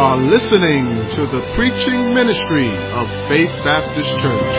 are listening to the preaching ministry of Faith Baptist Church.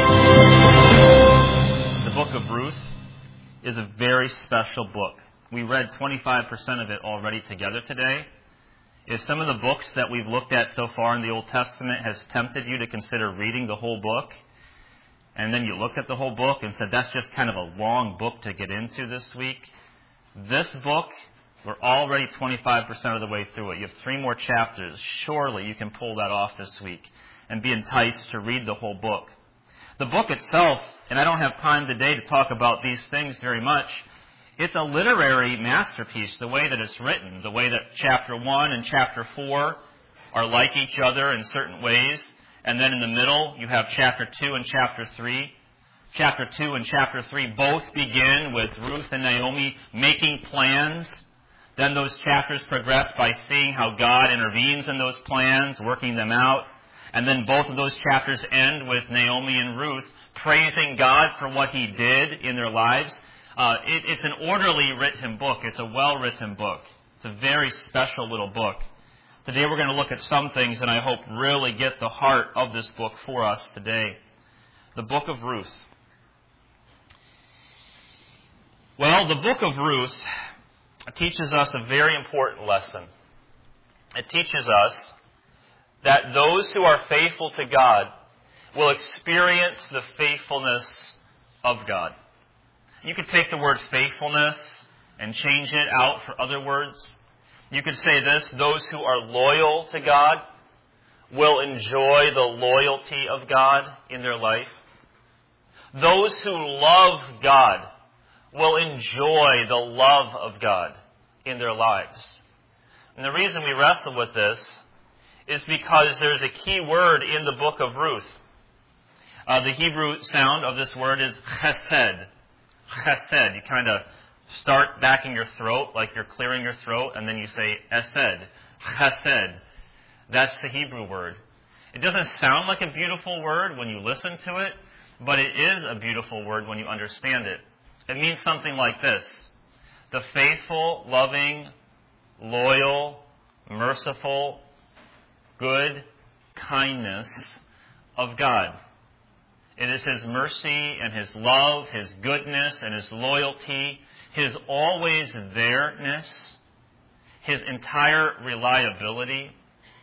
The book of Ruth is a very special book. We read 25% of it already together today. If some of the books that we've looked at so far in the Old Testament has tempted you to consider reading the whole book, and then you looked at the whole book and said, that's just kind of a long book to get into this week, this book, we're already 25% of the way through it. You have 3 more chapters. Surely you can pull that off this week and be enticed to read the whole book. The book itself, and I don't have time today to talk about these things very much, it's a literary masterpiece, the way that it's written, the way that chapter 1 and chapter 4 are like each other in certain ways, and then in the middle you have chapter 2 and chapter 3. Chapter 2 and chapter 3 both begin with Ruth and Naomi making plans. Then those chapters progress by seeing how God intervenes in those plans, working them out. And then both of those chapters end with Naomi and Ruth praising God for what He did in their lives. It's an orderly written book. It's a well-written book. It's a very special little book. Today we're going to look at some things that I hope really get the heart of this book for us today. The book of Ruth. Well, the book of Ruth teaches us a very important lesson. It teaches us that those who are faithful to God will experience the faithfulness of God. You could take the word faithfulness and change it out for other words. You could say this: those who are loyal to God will enjoy the loyalty of God in their life. Those who love God will enjoy the love of God in their lives. And the reason we wrestle with this is because there's a key word in the book of Ruth. The Hebrew sound of this word is chesed. Chesed. You kind of start back in your throat, like you're clearing your throat, and then you say esed. Chesed. That's the Hebrew word. It doesn't sound like a beautiful word when you listen to it, but it is a beautiful word when you understand it. It means something like this: the faithful, loving, loyal, merciful, good kindness of God. It is His mercy and His love, His goodness and His loyalty, His always there-ness, His entire reliability.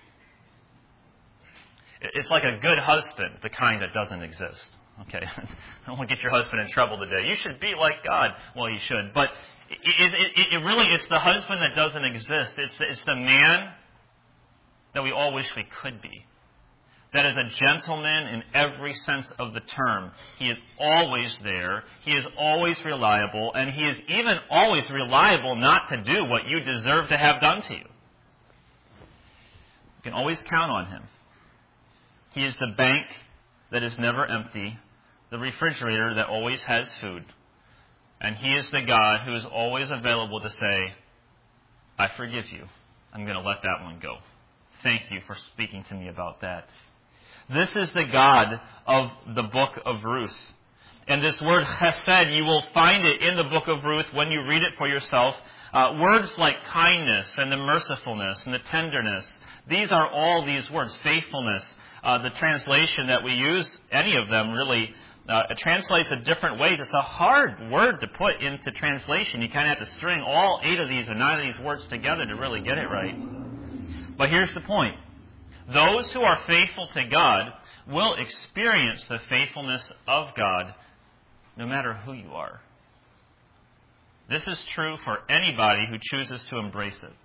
It's like a good husband, the kind that doesn't exist. Okay, I don't want to get your husband in trouble today. You should be like God. Well, you should. But it's the husband that doesn't exist. It's the man that we all wish we could be. That is a gentleman in every sense of the term. He is always there. He is always reliable. And he is even always reliable not to do what you deserve to have done to you. You can always count on him. He is the bank that is never empty, the refrigerator that always has food. And He is the God who is always available to say, I forgive you. I'm going to let that one go. Thank you for speaking to me about that. This is the God of the book of Ruth. And this word chesed, you will find it in the book of Ruth when you read it for yourself. Words like kindness and the mercifulness and the tenderness, these are all these words. Faithfulness. The translation that we use, any of them really, it translates in different ways. It's a hard word to put into translation. You kind of have to string all 8 of these or 9 of these words together to really get it right. But here's the point. Those who are faithful to God will experience the faithfulness of God no matter who you are. This is true for anybody who chooses to embrace it.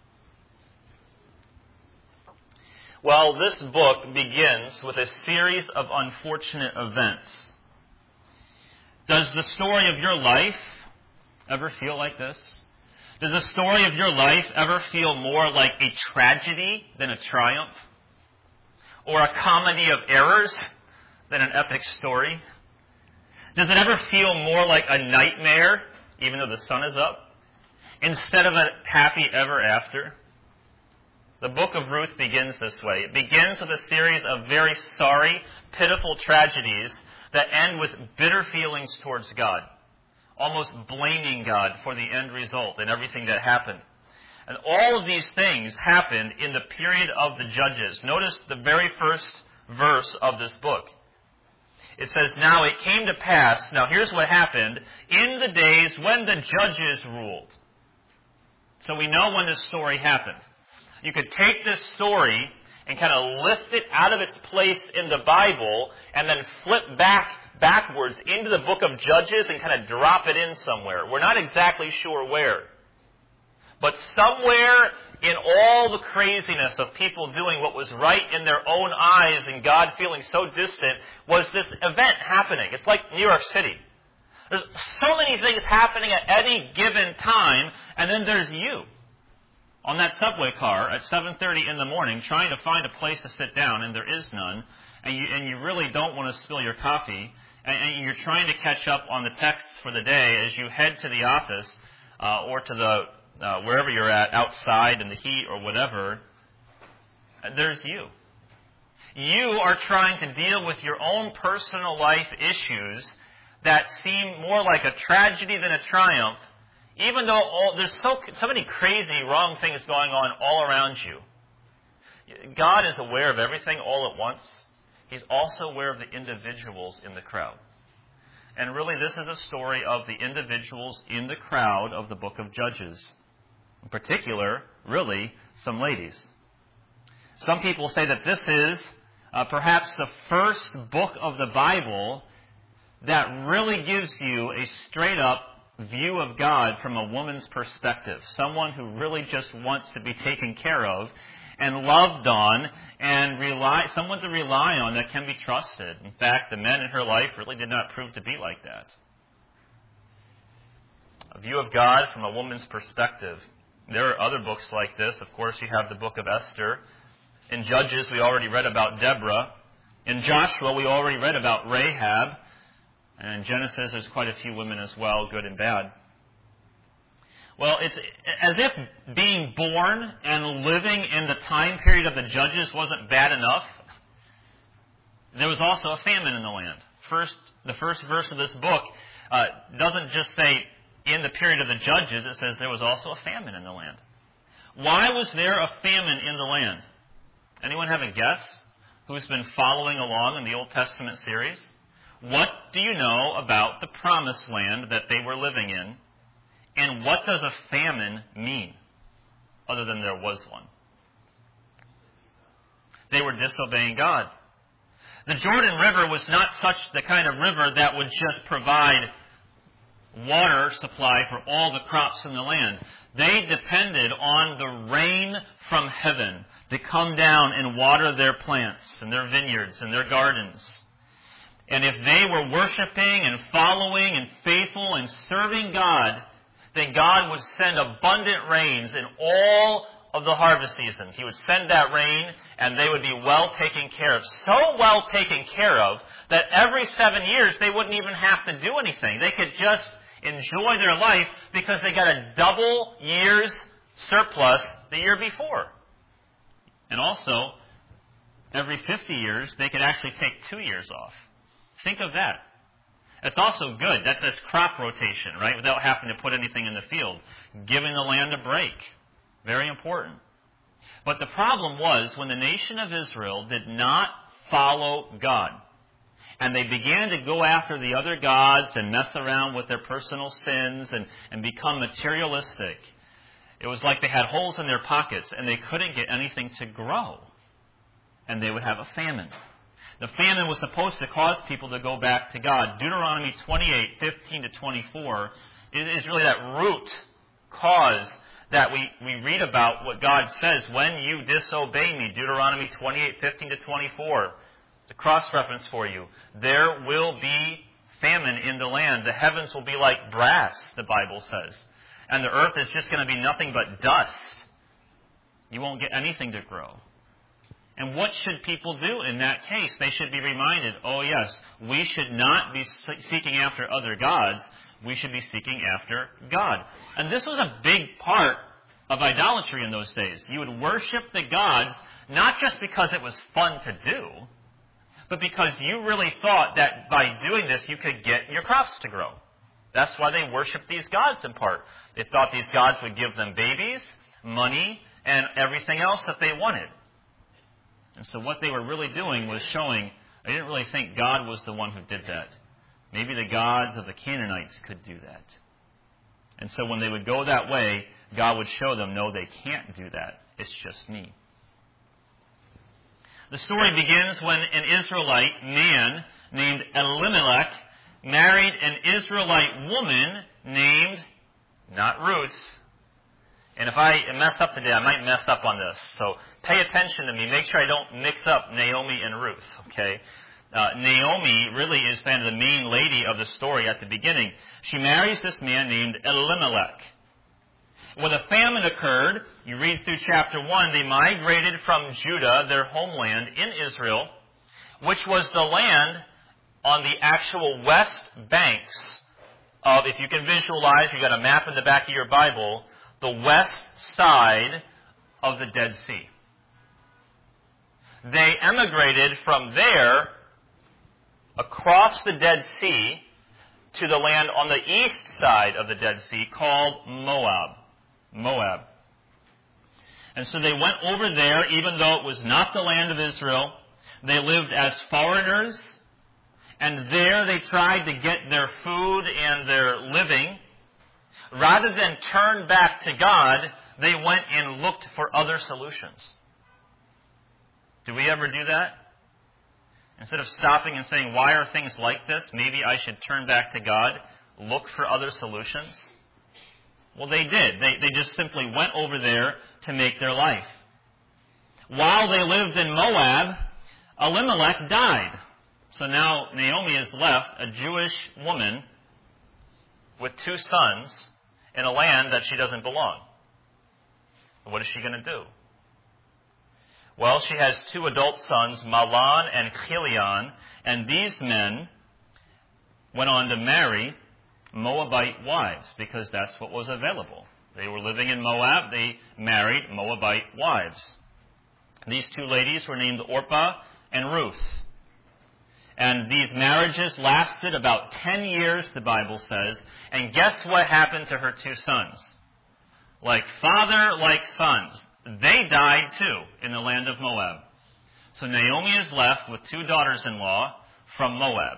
Well, this book begins with a series of unfortunate events. Does the story of your life ever feel like this? Does the story of your life ever feel more like a tragedy than a triumph? Or a comedy of errors than an epic story? Does it ever feel more like a nightmare, even though the sun is up, instead of a happy ever after? The book of Ruth begins this way. It begins with a series of very sorry, pitiful tragedies that end with bitter feelings towards God, almost blaming God for the end result and everything that happened. And all of these things happened in the period of the Judges. Notice the very first verse of this book. It says, "Now it came to pass," now here's what happened, "in the days when the judges ruled." So we know when this story happened. You could take this story and kind of lift it out of its place in the Bible and then flip backwards into the book of Judges and kind of drop it in somewhere. We're not exactly sure where. But somewhere in all the craziness of people doing what was right in their own eyes and God feeling so distant was this event happening. It's like New York City. There's so many things happening at any given time, and then there's you on that subway car at 7:30 in the morning trying to find a place to sit down, and there is none, and you really don't want to spill your coffee, and you're trying to catch up on the texts for the day as you head to the office or to the wherever you're at, outside in the heat or whatever. There's you. You are trying to deal with your own personal life issues that seem more like a tragedy than a triumph, even though there's so many crazy, wrong things going on all around you. God is aware of everything all at once. He's also aware of the individuals in the crowd. And really, this is a story of the individuals in the crowd of the book of Judges. In particular, really, some ladies. Some people say that this is perhaps the first book of the Bible that really gives you a straight-up view of God from a woman's perspective. Someone who really just wants to be taken care of and loved on and someone to rely on that can be trusted. In fact, the men in her life really did not prove to be like that. A view of God from a woman's perspective. There are other books like this. Of course, you have the book of Esther. In Judges, we already read about Deborah. In Joshua, we already read about Rahab. And in Genesis, there's quite a few women as well, good and bad. Well, it's as if being born and living in the time period of the Judges wasn't bad enough. There was also a famine in the land. The first verse of this book doesn't just say, in the period of the Judges, it says there was also a famine in the land. Why was there a famine in the land? Anyone have a guess who's been following along in the Old Testament series? What do you know about the promised land that they were living in? And what does a famine mean, other than there was one? They were disobeying God. The Jordan River was not the kind of river that would just provide water supply for all the crops in the land. They depended on the rain from heaven to come down and water their plants and their vineyards and their gardens. And if they were worshiping and following and faithful and serving God, then God would send abundant rains in all of the harvest seasons. He would send that rain and they would be well taken care of. So well taken care of that every 7 years they wouldn't even have to do anything. They could just enjoy their life because they got a double year's surplus the year before. And also, every 50 years, they could actually take 2 years off. Think of that. It's also good. That's crop rotation, right? Without having to put anything in the field. Giving the land a break. Very important. But the problem was when the nation of Israel did not follow God, and they began to go after the other gods and mess around with their personal sins and become materialistic. It was like they had holes in their pockets and they couldn't get anything to grow. And they would have a famine. The famine was supposed to cause people to go back to God. Deuteronomy 28:15-24 is really that root cause that we read about what God says when you disobey me. Deuteronomy 28:15-24. The cross-reference for you. There will be famine in the land. The heavens will be like brass, the Bible says. And the earth is just going to be nothing but dust. You won't get anything to grow. And what should people do in that case? They should be reminded, oh yes, we should not be seeking after other gods. We should be seeking after God. And this was a big part of idolatry in those days. You would worship the gods not just because it was fun to do, but because you really thought that by doing this you could get your crops to grow. That's why they worshiped these gods in part. They thought these gods would give them babies, money, and everything else that they wanted. And so what they were really doing was showing, I didn't really think God was the one who did that. Maybe the gods of the Canaanites could do that. And so when they would go that way, God would show them, no, they can't do that. It's just me. The story begins when an Israelite man named Elimelech married an Israelite woman named, not Ruth. And if I mess up today, I might mess up on this. So pay attention to me. Make sure I don't mix up Naomi and Ruth, okay? Naomi really is kind of the main lady of the story at the beginning. She marries this man named Elimelech. When a famine occurred, you read through chapter 1, they migrated from Judah, their homeland in Israel, which was the land on the actual west banks of, if you can visualize, you've got a map in the back of your Bible, the west side of the Dead Sea. They emigrated from there across the Dead Sea to the land on the east side of the Dead Sea called Moab. And so they went over there, even though it was not the land of Israel. They lived as foreigners, and there they tried to get their food and their living. Rather than turn back to God, they went and looked for other solutions. Do we ever do that? Instead of stopping and saying, why are things like this? Maybe I should turn back to God, look for other solutions. Well, they did. They just simply went over there to make their life. While they lived in Moab, Elimelech died. So now Naomi is left, a Jewish woman, with 2 sons in a land that she doesn't belong. What is she going to do? Well, she has 2 adult sons, Mahlon and Chilion, and these men went on to marry Moabite wives because that's what was available. They were living in Moab. They married Moabite wives. These 2 ladies were named Orpah and Ruth. And these marriages lasted about 10 years, the Bible says. And guess what happened to her 2 sons? Like father, like sons. They died too in the land of Moab. So Naomi is left with 2 daughters-in-law from Moab.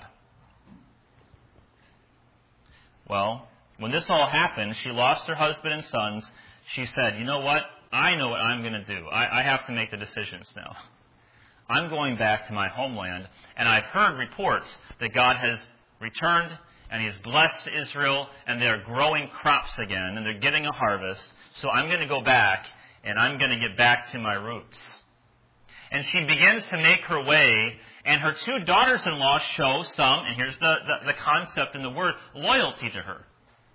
Well, when this all happened, she lost her husband and sons. She said, you know what? I know what I'm going to do. I have to make the decisions now. I'm going back to my homeland, and I've heard reports that God has returned and He has blessed Israel, and they're growing crops again, and they're getting a harvest. So I'm going to go back, and I'm going to get back to my roots. And she begins to make her way, and her 2 daughters-in-law show some, and here's the concept in the word, loyalty to her.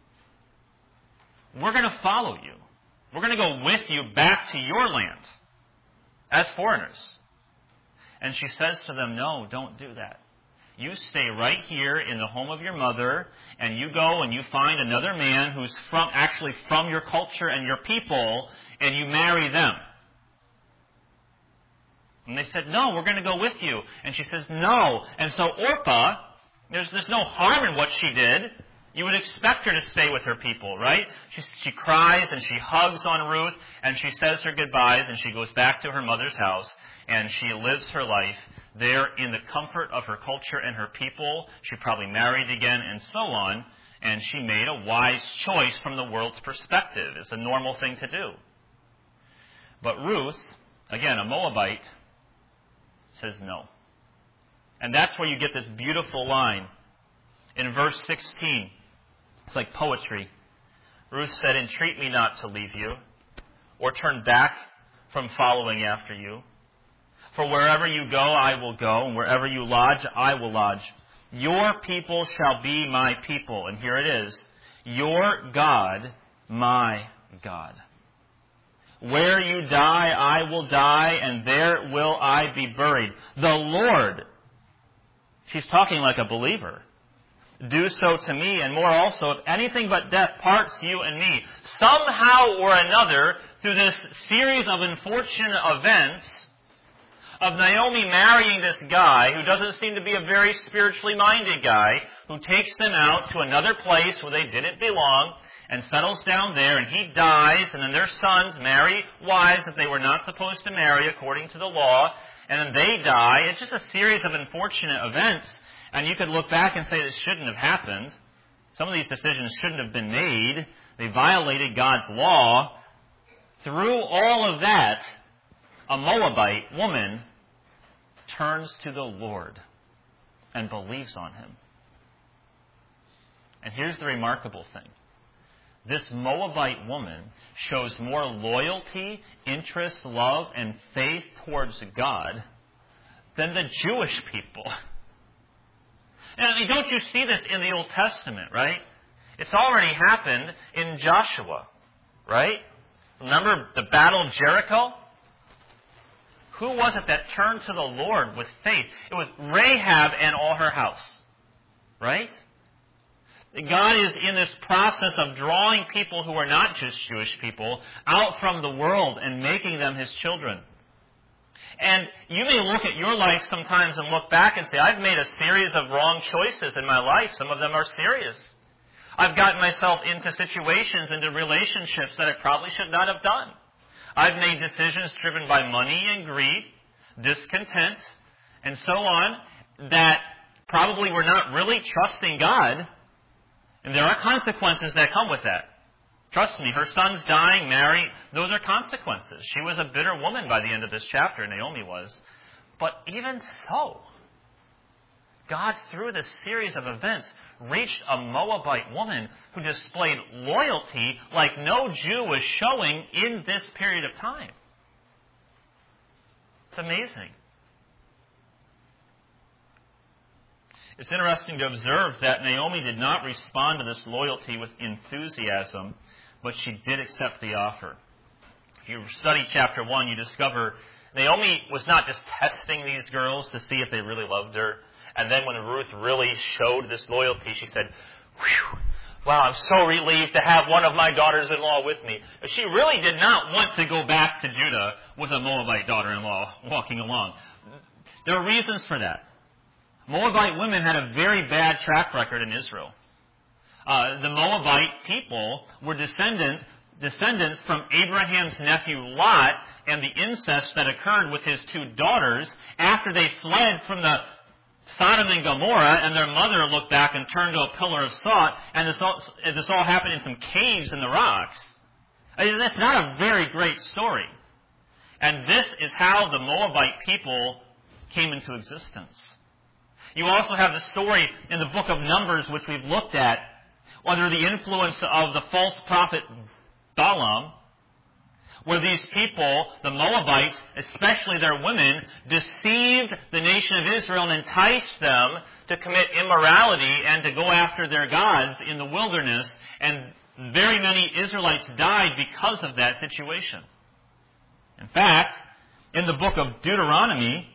We're going to follow you. We're going to go with you back to your land as foreigners. And she says to them, no, don't do that. You stay right here in the home of your mother, and you go and you find another man who's actually from your culture and your people, and you marry them. And they said, no, we're going to go with you. And she says, no. And so Orpah, there's no harm in what she did. You would expect her to stay with her people, right? She cries and she hugs on Ruth, and she says her goodbyes, and she goes back to her mother's house, and she lives her life there in the comfort of her culture and her people. She probably married again and so on, and she made a wise choice from the world's perspective. It's a normal thing to do. But Ruth, again, a Moabite, says no. And that's where you get this beautiful line. In verse 16, it's like poetry. Ruth said, entreat me not to leave you, or turn back from following after you. For wherever you go, I will go, and wherever you lodge, I will lodge. Your people shall be my people. And here it is. Your God, my God. Where you die, I will die, and there will I be buried. The Lord, she's talking like a believer, do so to me, and more also, if anything but death parts you and me. Somehow or another, through this series of unfortunate events, of Naomi marrying this guy who doesn't seem to be a very spiritually minded guy, who takes them out to another place where they didn't belong, and settles down there, and he dies, and then their sons marry wives that they were not supposed to marry according to the law, and then they die. It's just a series of unfortunate events, and you could look back and say this shouldn't have happened. Some of these decisions shouldn't have been made. They violated God's law. Through all of that, a Moabite woman turns to the Lord and believes on him. And here's the remarkable thing. This Moabite woman shows more loyalty, interest, love, and faith towards God than the Jewish people. And I mean, don't you see this in the Old Testament, right? It's already happened in Joshua, right? Remember the Battle of Jericho? Who was it that turned to the Lord with faith? It was Rahab and all her house, right? God is in this process of drawing people who are not just Jewish people out from the world and making them His children. And you may look at your life sometimes and look back and say, I've made a series of wrong choices in my life. Some of them are serious. I've gotten myself into situations, into relationships that I probably should not have done. I've made decisions driven by money and greed, discontent, and so on, that probably were not really trusting God. And there are consequences that come with that. Trust me, her son's dying, Mary, those are consequences. She was a bitter woman by the end of this chapter, Naomi was. But even so, God, through this series of events, reached a Moabite woman who displayed loyalty like no Jew was showing in this period of time. It's amazing. It's interesting to observe that Naomi did not respond to this loyalty with enthusiasm, but she did accept the offer. If you study chapter 1, you discover Naomi was not just testing these girls to see if they really loved her. And then when Ruth really showed this loyalty, she said, "Whew, wow, I'm so relieved to have one of my daughters-in-law with me." She really did not want to go back to Judah with a Moabite daughter-in-law walking along. There are reasons for that. Moabite women had a very bad track record in Israel. The Moabite people were descendants from Abraham's nephew Lot and the incest that occurred with his two daughters after they fled from the Sodom and Gomorrah, and their mother looked back and turned to a pillar of salt, and this all happened in some caves in the rocks. I mean, that's not a very great story. And this is how the Moabite people came into existence. You also have the story in the book of Numbers, which we've looked at, under the influence of the false prophet Balaam, where these people, the Moabites, especially their women, deceived the nation of Israel and enticed them to commit immorality and to go after their gods in the wilderness. And very many Israelites died because of that situation. In fact, in the book of Deuteronomy,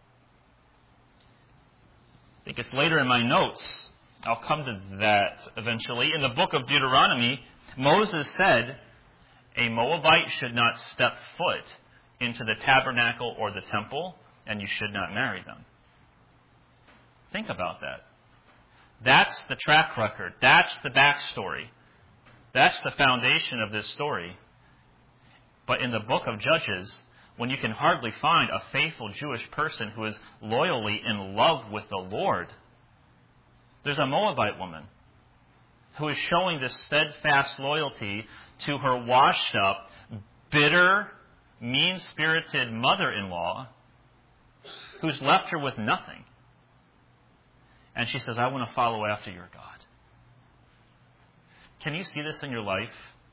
I think it's later in my notes, I'll come to that eventually. In the book of Deuteronomy, Moses said, a Moabite should not step foot into the tabernacle or the temple, and you should not marry them. Think about that. That's the track record. That's the backstory. That's the foundation of this story. But in the book of Judges, when you can hardly find a faithful Jewish person who is loyally in love with the Lord, there's a Moabite woman who is showing this steadfast loyalty to her washed-up, bitter, mean-spirited mother-in-law who's left her with nothing. And she says, I want to follow after your God. Can you see this in your life?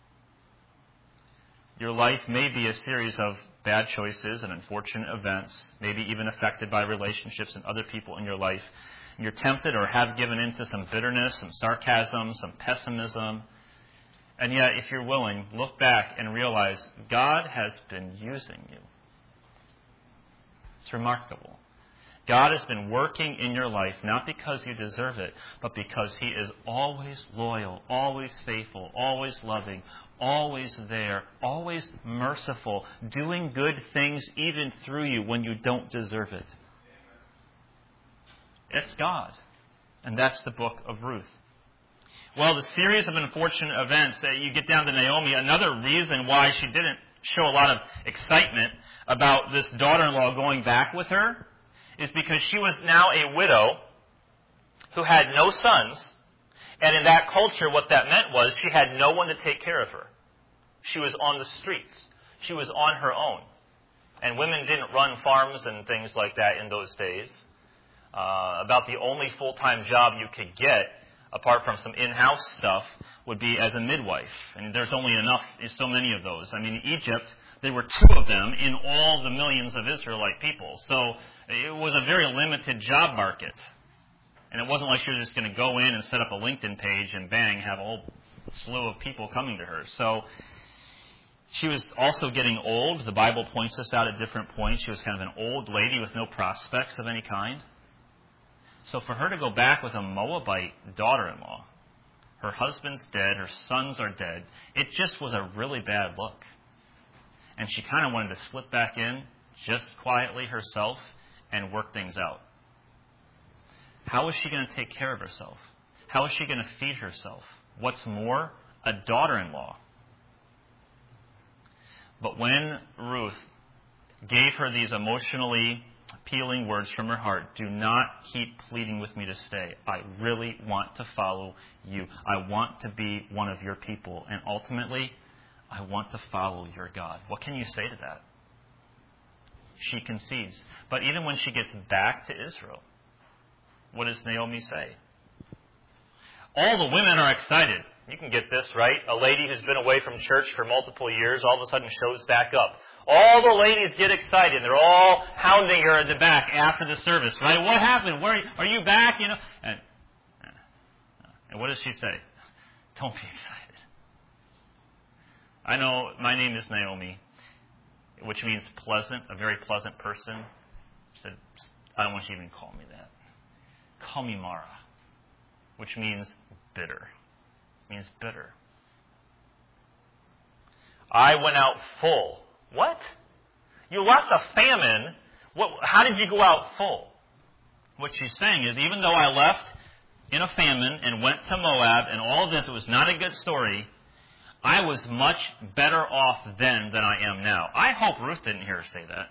Your life may be a series of bad choices and unfortunate events, maybe even affected by relationships and other people in your life. And you're tempted or have given into some bitterness, some sarcasm, some pessimism. And yet, if you're willing, look back and realize God has been using you. It's remarkable. God has been working in your life, not because you deserve it, but because He is always loyal, always faithful, always loving, always there, always merciful, doing good things even through you when you don't deserve it. It's God. And that's the book of Ruth. Well, the series of unfortunate events, you get down to Naomi, another reason why she didn't show a lot of excitement about this daughter-in-law going back with her is because she was now a widow who had no sons, and in that culture what that meant was she had no one to take care of her. She was on the streets. She was on her own. And women didn't run farms and things like that in those days. About the only full-time job you could get, apart from some in-house stuff, would be as a midwife. And there's only so many of those. I mean, in Egypt, there were 2 of them in all the millions of Israelite people. So it was a very limited job market. And it wasn't like she was just going to go in and set up a LinkedIn page and bang, have a whole slew of people coming to her. So she was also getting old. The Bible points this out at different points. She was kind of an old lady with no prospects of any kind. So for her to go back with a Moabite daughter-in-law, her husband's dead, her sons are dead, it just was a really bad look. And she kind of wanted to slip back in just quietly herself and work things out. How is she going to take care of herself? How is she going to feed herself? What's more, a daughter-in-law. But when Ruth gave her these emotionally appealing words from her heart, do not keep pleading with me to stay. I really want to follow you. I want to be one of your people. And ultimately, I want to follow your God. What can you say to that? She concedes. But even when she gets back to Israel, what does Naomi say? All the women are excited. You can get this, right? A lady who's been away from church for multiple years all of a sudden shows back up. All the ladies get excited. They're all hounding her at the back after the service, right? What happened? Where are you back? You know. And what does she say? Don't be excited. I know my name is Naomi, which means pleasant, a very pleasant person. She said, I don't want you to even call me that. Call me Mara, which means bitter. It means bitter. I went out full. What? You left a famine. How did you go out full? What she's saying is, even though I left in a famine and went to Moab and all of this, it was not a good story, I was much better off then than I am now. I hope Ruth didn't hear her say that.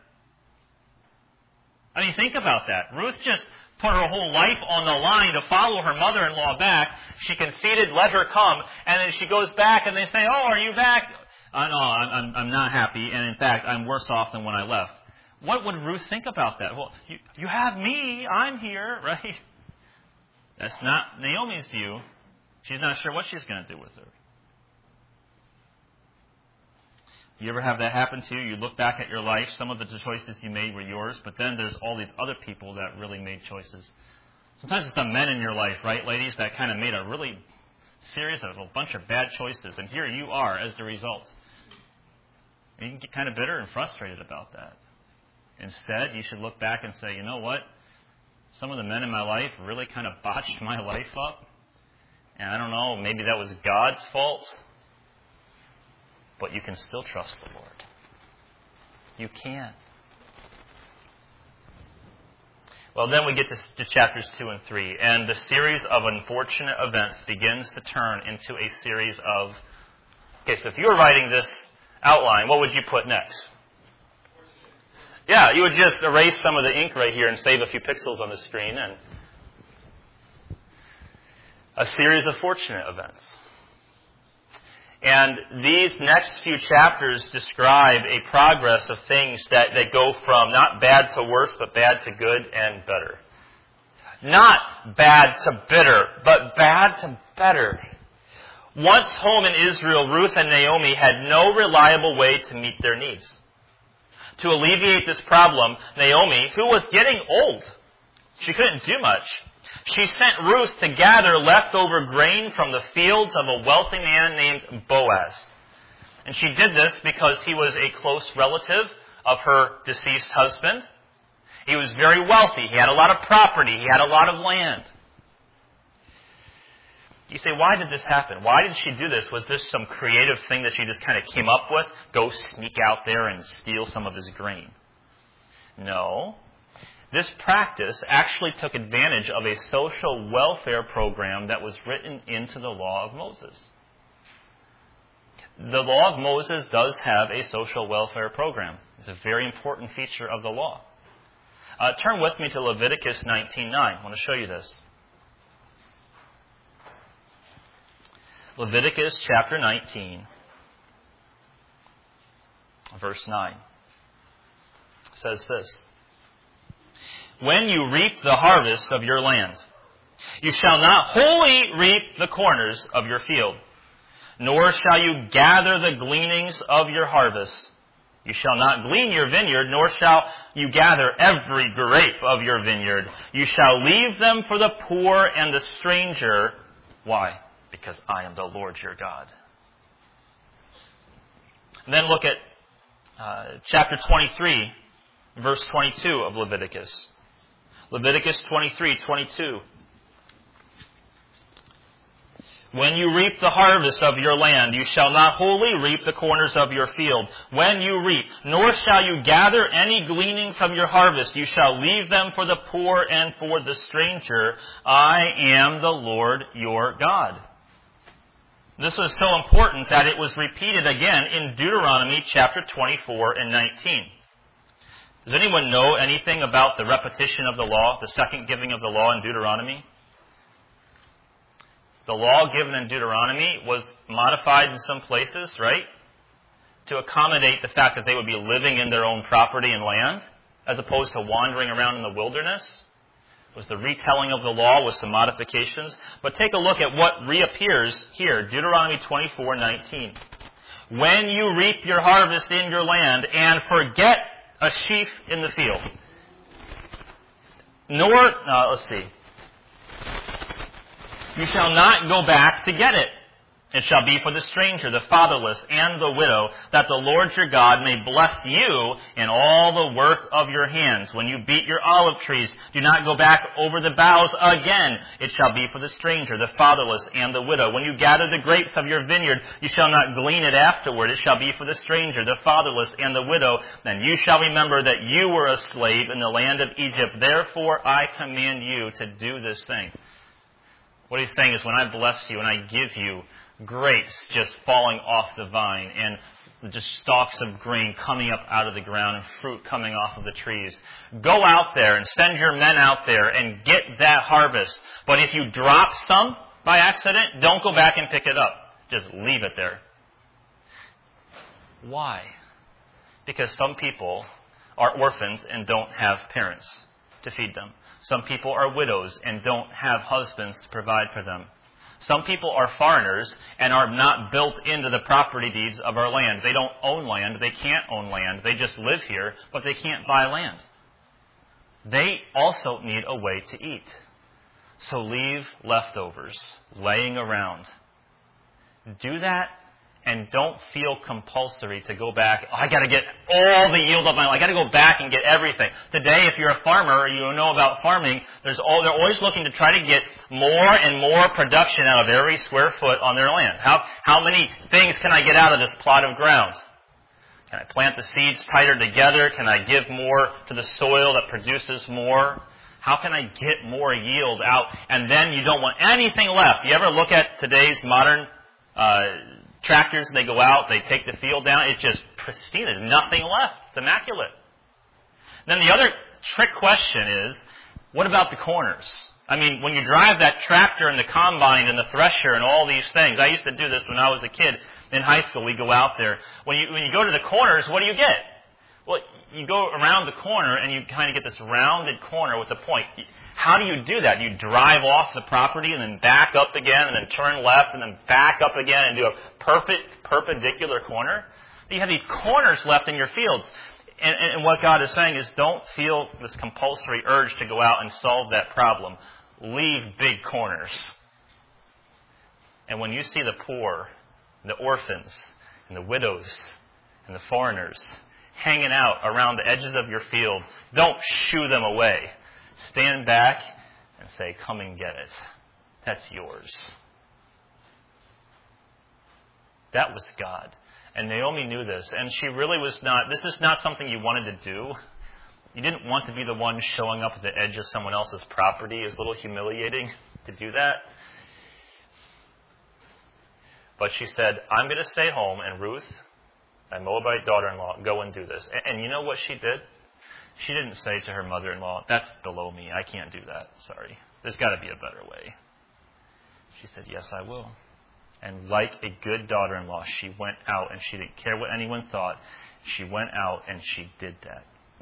I mean, think about that. Ruth just put her whole life on the line to follow her mother-in-law back. She conceded, let her come, and then she goes back and they say, oh, are you back? No, I'm not happy, and in fact, I'm worse off than when I left. What would Ruth think about that? Well, you have me, I'm here, right? That's not Naomi's view. She's not sure what she's going to do with her. You ever have that happen to you? You look back at your life, some of the choices you made were yours, but then there's all these other people that really made choices. Sometimes it's the men in your life, right, ladies, that kind of made a really series of a bunch of bad choices, and here you are as the result. And you can get kind of bitter and frustrated about that. Instead, you should look back and say, you know what? Some of the men in my life really kind of botched my life up. And I don't know, maybe that was God's fault. But you can still trust the Lord. You can. Well, then we get to chapters 2 and 3. And the series of unfortunate events begins to turn into a series of... Okay, so if you were writing this outline, what would you put next? Yeah, you would just erase some of the ink right here and save a few pixels on the screen. And a series of fortunate events. And these next few chapters describe a progress of things that go from not bad to worse, but bad to good and better. Not bad to bitter, but bad to better. Once home in Israel, Ruth and Naomi had no reliable way to meet their needs. To alleviate this problem, Naomi, who was getting old, she couldn't do much. She sent Ruth to gather leftover grain from the fields of a wealthy man named Boaz. And she did this because he was a close relative of her deceased husband. He was very wealthy. He had a lot of property. He had a lot of land. You say, why did this happen? Why did she do this? Was this some creative thing that she just kind of came up with? Go sneak out there and steal some of his grain? No. this practice actually took advantage of a social welfare program that was written into the law of Moses. The law of Moses does have a social welfare program. It's a very important feature of the law. Turn with me to Leviticus 19:9. I want to show you this. Leviticus chapter 19, verse 9. Says this: When you reap the harvest of your land, you shall not wholly reap the corners of your field, nor shall you gather the gleanings of your harvest. You shall not glean your vineyard, nor shall you gather every grape of your vineyard. You shall leave them for the poor and the stranger. Why? Because I am the Lord your God. And then look at chapter 23, verse 22 of Leviticus. Leviticus 23:22. When you reap the harvest of your land, you shall not wholly reap the corners of your field. When you reap, nor shall you gather any gleaning from your harvest. You shall leave them for the poor and for the stranger. I am the Lord your God. This was so important that it was repeated again in Deuteronomy chapter 24 and 19. Does anyone know anything about the repetition of the law, the second giving of the law in Deuteronomy? The law given in Deuteronomy was modified in some places, right? To accommodate the fact that they would be living in their own property and land, as opposed to wandering around in the wilderness. It was the retelling of the law with some modifications. But take a look at what reappears here, Deuteronomy 24:19. When you reap your harvest in your land and forget a sheaf in the field, you shall not go back to get it. It shall be for the stranger, the fatherless, and the widow, that the Lord your God may bless you in all the work of your hands. When you beat your olive trees, do not go back over the boughs again. It shall be for the stranger, the fatherless, and the widow. When you gather the grapes of your vineyard, you shall not glean it afterward. It shall be for the stranger, the fatherless, and the widow. Then you shall remember that you were a slave in the land of Egypt. Therefore I command you to do this thing. What he's saying is, when I bless you and I give you grapes just falling off the vine and just stalks of grain coming up out of the ground and fruit coming off of the trees, go out there and send your men out there and get that harvest. But if you drop some by accident, don't go back and pick it up. Just leave it there. Why? Because some people are orphans and don't have parents to feed them. Some people are widows and don't have husbands to provide for them. Some people are foreigners and are not built into the property deeds of our land. They don't own land. They can't own land. They just live here, but they can't buy land. They also need a way to eat. So leave leftovers laying around. Do that. And don't feel compulsory to go back. I got to get all the yield of my life. I got to go back and get everything. Today, if you're a farmer or you know about farming, they're always looking to try to get more and more production out of every square foot on their land. How many things can I get out of this plot of ground? Can I plant the seeds tighter together? Can I give more to the soil that produces more? How can I get more yield out? And then you don't want anything left. You ever look at today's modern tractors? They go out, they take the field down, it's just pristine. There's nothing left. It's immaculate. Then the other trick question is, what about the corners? I mean, when you drive that tractor and the combine and the thresher and all these things, I used to do this when I was a kid in high school. We go out there. When you go to the corners, what do you get? Well, you go around the corner and you kind of get this rounded corner with a point. How do you do that? You drive off the property and then back up again and then turn left and then back up again and do a perfect perpendicular corner? You have these corners left in your fields. And what God is saying is, don't feel this compulsory urge to go out and solve that problem. Leave big corners. And when you see the poor, the orphans, and the widows, and the foreigners hanging out around the edges of your field, don't shoo them away. Stand back and say, come and get it. That's yours. That was God. And Naomi knew this. And she really was not, this is not something you wanted to do. You didn't want to be the one showing up at the edge of someone else's property. It was a little humiliating to do that. But she said, I'm going to stay home, and Ruth, my Moabite daughter-in-law, go and do this. And you know what she did? She didn't say to her mother-in-law, that's below me. I can't do that. Sorry. There's got to be a better way. She said, yes, I will. And like a good daughter-in-law, she went out, and she didn't care what anyone thought. She went out, and she did that.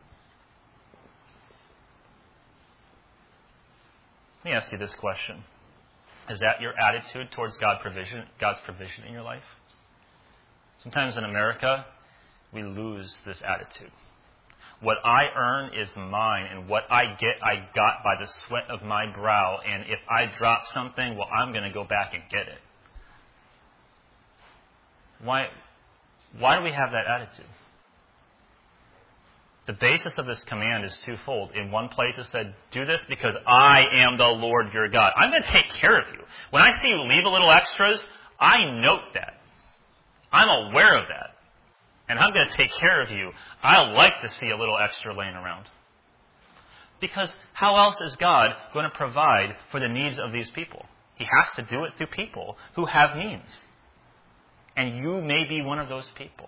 Let me ask you this question. Is that your attitude towards God's provision in your life? Sometimes in America, we lose this attitude. What I earn is mine, and what I get, I got by the sweat of my brow, and if I drop something, well, I'm going to go back and get it. Why do we have that attitude? The basis of this command is twofold. In one place it said, do this because I am the Lord your God. I'm going to take care of you. When I see you leave a little extras, I note that. I'm aware of that. And I'm going to take care of you. I like to see a little extra laying around. Because how else is God going to provide for the needs of these people? He has to do it through people who have means. And you may be one of those people.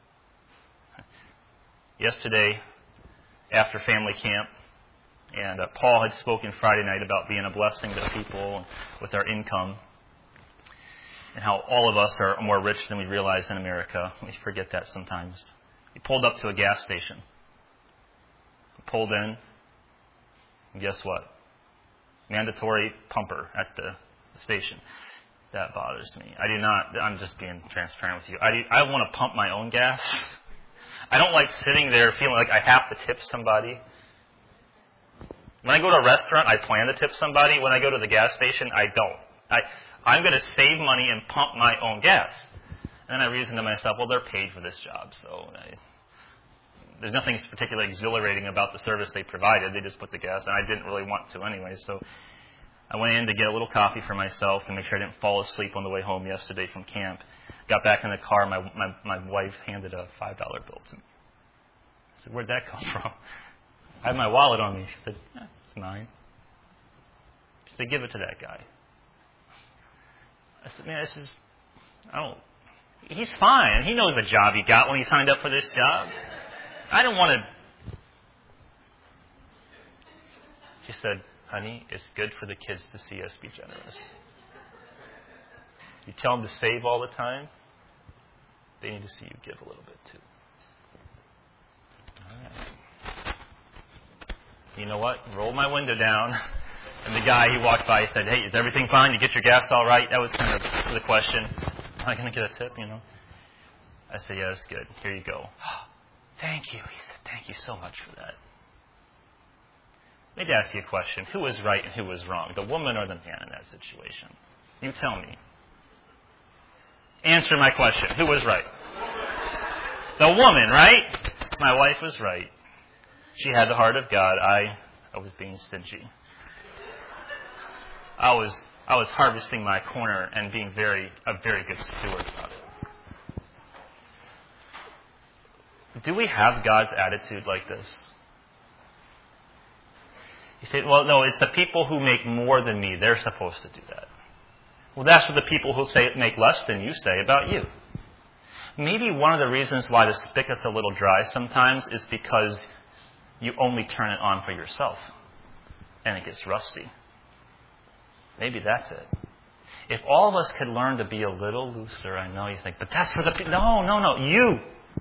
Yesterday, after family camp, and Paul had spoken Friday night about being a blessing to people with our income, and how all of us are more rich than we realize in America. We forget that sometimes. We pulled up to a gas station. We pulled in, and guess what? Mandatory pumper at the station. That bothers me. I'm just being transparent with you. I want to pump my own gas. I don't like sitting there feeling like I have to tip somebody. When I go to a restaurant, I plan to tip somebody. When I go to the gas station, I don't. I'm going to save money and pump my own gas. And then I reason to myself, well, they're paid for this job, so there's nothing particularly exhilarating about the service they provided. They just put the gas, and I didn't really want to anyway. So I went in to get a little coffee for myself to make sure I didn't fall asleep on the way home yesterday from camp. Got back in the car, my wife handed a $5 bill to me. I said, where'd that come from? I had my wallet on me. She said, it's mine. She said, give it to that guy. I said, man, he's fine. He knows the job he got when he signed up for this job. I don't want to. She said, honey, it's good for the kids to see us be generous. You tell them to save all the time, they need to see you give a little bit too. All right. You know what? Rolled my window down, and the guy, he walked by, he said, hey, is everything fine? You get your gas all right? That was kind of the question. Am I going to get a tip, I said, yeah, that's good. Here you go. Thank you. He said, thank you so much for that. Let me ask you a question. Who was right and who was wrong? The woman or the man in that situation? You tell me. Answer my question. Who was right? The woman, right? My wife was right. She had the heart of God. I was being stingy. I was harvesting my corner and being a very good steward about it. Do we have God's attitude like this? You say, well, no, it's the people who make more than me. They're supposed to do that. Well, that's what the people who make less than you say about you. Maybe one of the reasons why the spigot's a little dry sometimes is because you only turn it on for yourself and it gets rusty. Maybe that's it. If all of us could learn to be a little looser, I know you think, but that's for the people. No, you.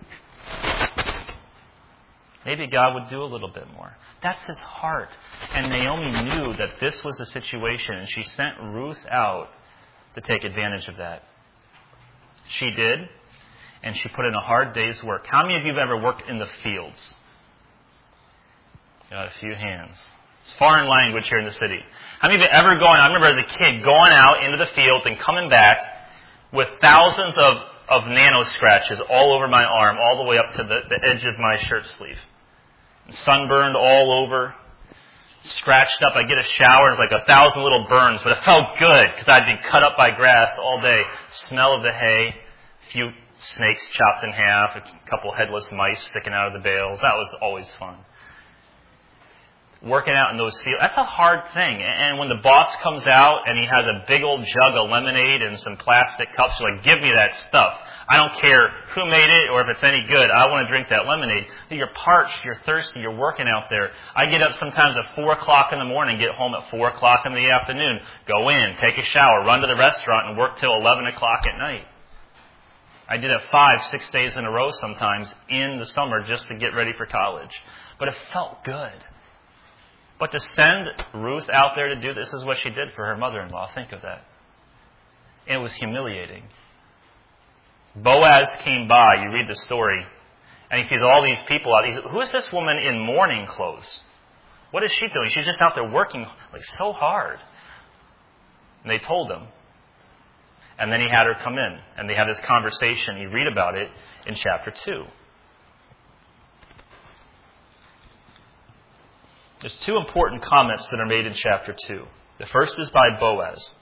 Maybe God would do a little bit more. That's his heart. And Naomi knew that this was the situation, and she sent Ruth out to take advantage of that. She did, and she put in a hard day's work. How many of you have ever worked in the fields? Got a few hands. It's foreign language here in the city. How many of you have ever gone, I remember as a kid going out into the field and coming back with thousands of nano scratches all over my arm, all the way up to the edge of my shirt sleeve. Sunburned all over, scratched up. I get a shower, and it's like 1,000 little burns, but it felt good because I'd been cut up by grass all day. Smell of the hay, a few snakes chopped in half, a couple headless mice sticking out of the bales. That was always fun. working out in those fields. That's a hard thing. And when the boss comes out and he has a big old jug of lemonade and some plastic cups, you're like, give me that stuff. I don't care who made it or if it's any good. I want to drink that lemonade. You're parched, you're thirsty, you're working out there. I get up sometimes at 4 o'clock in the morning, get home at 4 o'clock in the afternoon, go in, take a shower, run to the restaurant, and work till 11 o'clock at night. I did it 5-6 days in a row sometimes in the summer just to get ready for college. But it felt good. But to send Ruth out there to do this is what she did for her mother-in-law. Think of that. It was humiliating. Boaz came by, you read the story, and he sees all these people out. He says, who is this woman in mourning clothes? What is she doing? She's just out there working like so hard. And they told him. And then he had her come in, and they had this conversation. You read about it in chapter 2. There's 2 important comments that are made in chapter 2. The first is by Boaz.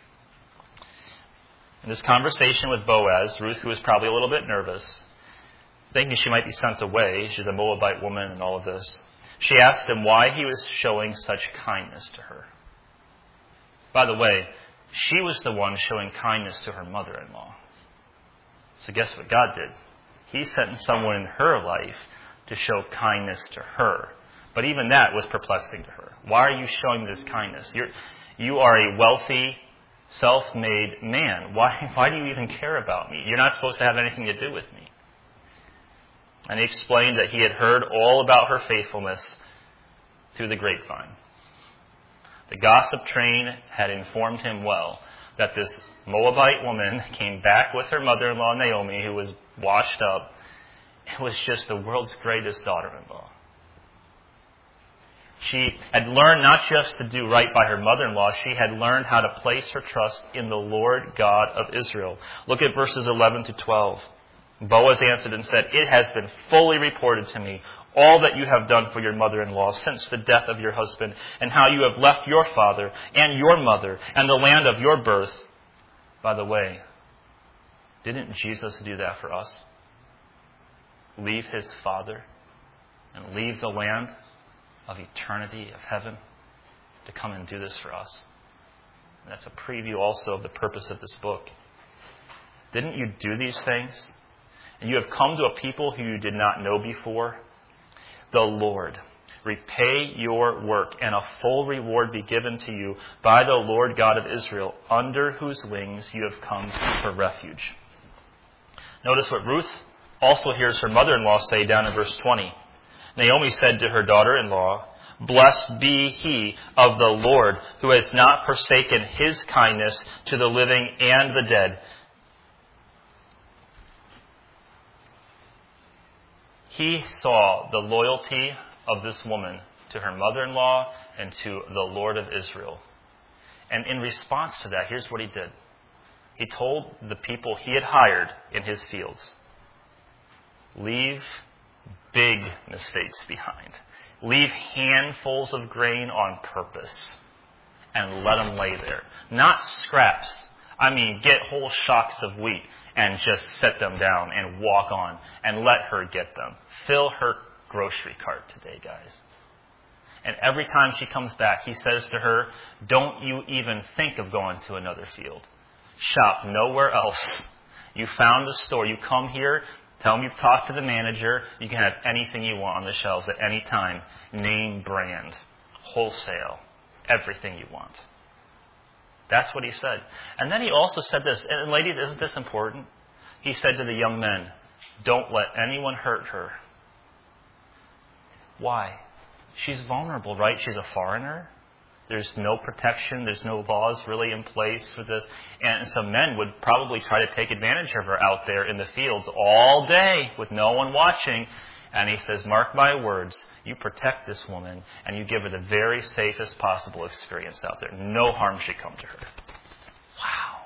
In this conversation with Boaz, Ruth, who was probably a little bit nervous, thinking she might be sent away, she's a Moabite woman and all of this, she asked him why he was showing such kindness to her. By the way, she was the one showing kindness to her mother-in-law. So guess what God did? He sent someone in her life to show kindness to her. But even that was perplexing to her. Why are you showing this kindness? You are a wealthy, self-made man. Why do you even care about me? You're not supposed to have anything to do with me. And he explained that he had heard all about her faithfulness through the grapevine. The gossip train had informed him well that this Moabite woman came back with her mother-in-law, Naomi, who was washed up. It was just the world's greatest daughter-in-law. She had learned not just to do right by her mother-in-law, she had learned how to place her trust in the Lord God of Israel. Look at verses 11 to 12. Boaz answered and said, it has been fully reported to me all that you have done for your mother-in-law since the death of your husband, and how you have left your father and your mother and the land of your birth. By the way, didn't Jesus do that for us? Leave his father and leave the land of eternity, of heaven, to come and do this for us. And that's a preview also of the purpose of this book. Didn't you do these things? And you have come to a people who you did not know before? The Lord repay your work, and a full reward be given to you by the Lord God of Israel, under whose wings you have come for refuge. Notice what Ruth also hears her mother-in-law say down in verse 20. Naomi said to her daughter-in-law, blessed be he of the Lord, who has not forsaken his kindness to the living and the dead. He saw the loyalty of this woman to her mother-in-law and to the Lord of Israel. And in response to that, here's what he did. He told the people he had hired in his fields, leave big mistakes behind. Leave handfuls of grain on purpose and let them lay there. Not scraps. I mean, get whole shocks of wheat and just set them down and walk on and let her get them. Fill her grocery cart today, guys. And every time she comes back, he says to her, don't you even think of going to another field. Shop nowhere else. You found the store. You come here, tell them you've talked to the manager. You can have anything you want on the shelves at any time. Name brand, wholesale, everything you want. That's what he said. And then he also said this, and ladies, isn't this important? He said to the young men, don't let anyone hurt her. Why? She's vulnerable, right? She's a foreigner. There's no protection. There's no laws really in place for this. And some men would probably try to take advantage of her out there in the fields all day with no one watching. And he says, mark my words, you protect this woman and you give her the very safest possible experience out there. No harm should come to her. Wow.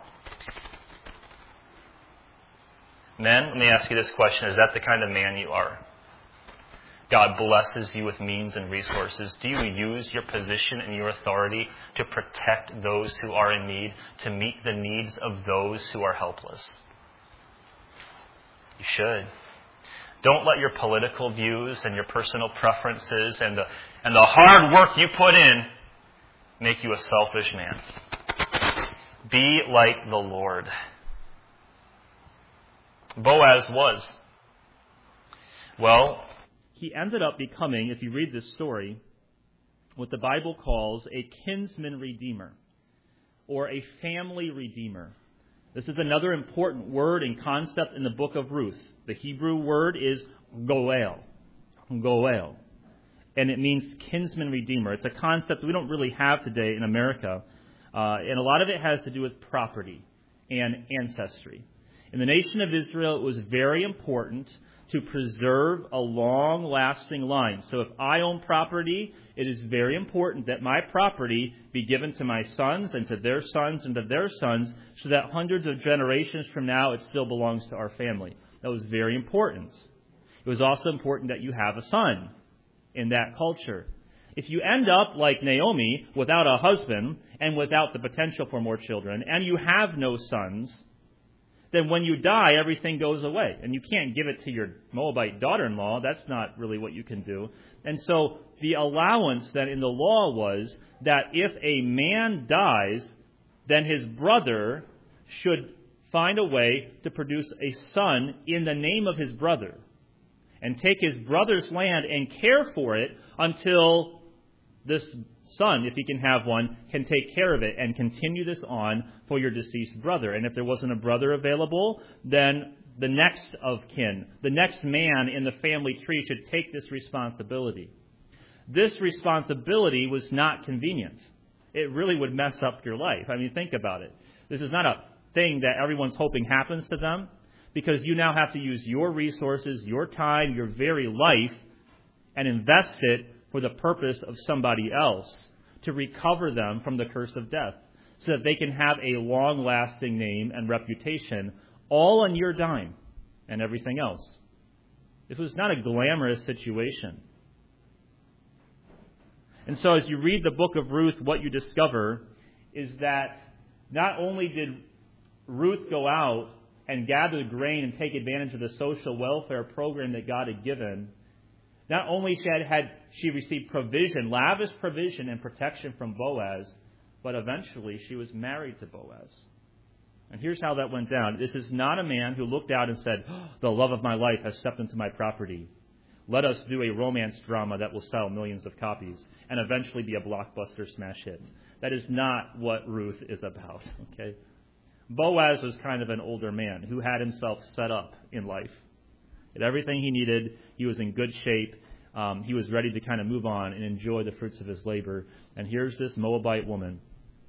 Men, let me ask you this question. Is that the kind of man you are? God blesses you with means and resources. Do you use your position and your authority to protect those who are in need, to meet the needs of those who are helpless? You should. Don't let your political views and your personal preferences and the hard work you put in make you a selfish man. Be like the Lord. Boaz was. Well, he ended up becoming, if you read this story, what the Bible calls a kinsman redeemer or a family redeemer. This is another important word and concept in the book of Ruth. The Hebrew word is goel. Goel. And it means kinsman redeemer. It's a concept we don't really have today in America. And a lot of it has to do with property and ancestry. In the nation of Israel, it was very important to preserve a long-lasting line. So if I own property, it is very important that my property be given to my sons and to their sons and to their sons so that hundreds of generations from now it still belongs to our family. That was very important. It was also important that you have a son in that culture. If you end up like Naomi without a husband and without the potential for more children and you have no sons, then when you die, everything goes away. And you can't give it to your Moabite daughter-in-law. That's not really what you can do. And so the allowance then in the law was that if a man dies, then his brother should find a way to produce a son in the name of his brother and take his brother's land and care for it until this son, if he can have one, can take care of it and continue this on for your deceased brother. And if there wasn't a brother available, then the next of kin, the next man in the family tree should take this responsibility. This responsibility was not convenient. It really would mess up your life. I mean, think about it. This is not a thing that everyone's hoping happens to them, because you now have to use your resources, your time, your very life, and invest it for the purpose of somebody else to recover them from the curse of death so that they can have a long-lasting name and reputation all on your dime and everything else. This was not a glamorous situation. And so as you read the book of Ruth, what you discover is that not only did Ruth go out and gather the grain and take advantage of the social welfare program that God had given, not only had she received provision, lavish provision and protection from Boaz, but eventually she was married to Boaz. And here's how that went down. This is not a man who looked out and said, the love of my life has stepped into my property. Let us do a romance drama that will sell millions of copies and eventually be a blockbuster smash hit. That is not what Ruth is about. Okay? Boaz was kind of an older man who had himself set up in life. He had everything he needed. He was in good shape. He was ready to kind of move on and enjoy the fruits of his labor. And here's this Moabite woman.